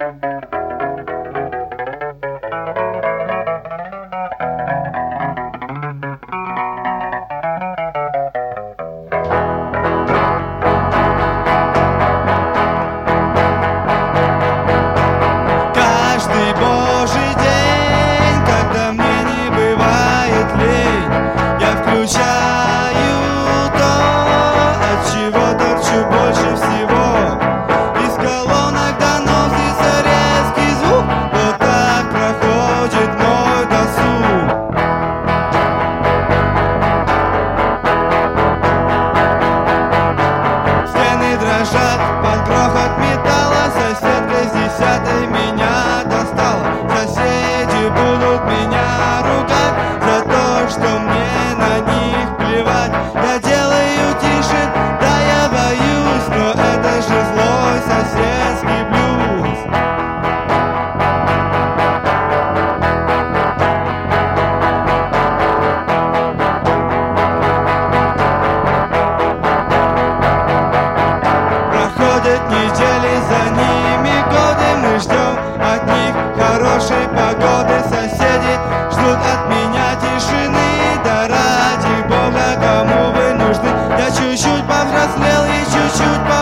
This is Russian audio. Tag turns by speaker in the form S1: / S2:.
S1: Каждый божий день, когда мне не бывает лень, я включаю то, от чего торчу больше всего. Из колонок доносится резкий звук, вот так проходит мой досуг. Стены дрожат под грохот металла, соседка с 10-й меня достала. Соседи будут меня ругать за то, что мне на них плевать. Я делаю тише, да я боюсь, но это же злой соседский блюз. Проходят недели, за ними годы, мы ждем от них хорошей погоды. Соседи ждут от меня тишины, да ради Бога, кому вы нужны? Я чуть-чуть повзрослел и чуть-чуть